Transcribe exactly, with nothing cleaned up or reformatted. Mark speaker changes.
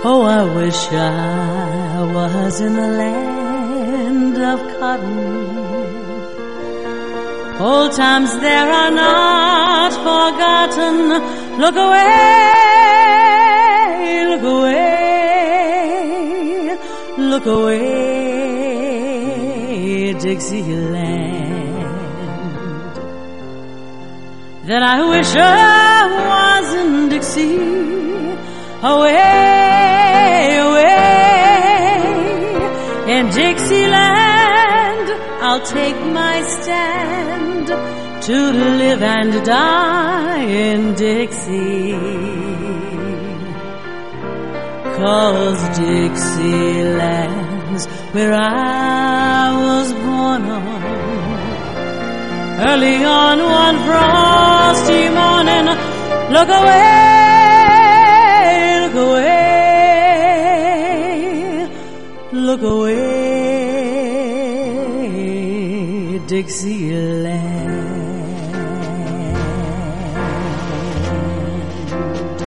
Speaker 1: Oh, I wish I was in the land of cotton. Old times there are not forgotten. Look away, look away, look away, Dixieland. Then I wish I was in Dixie, away, away, in Dixieland. I'll take my stand to live and die in Dixie, 'cause Dixieland's where I was born on. Early on one frosty morning, look away, look away, look away, Dixieland.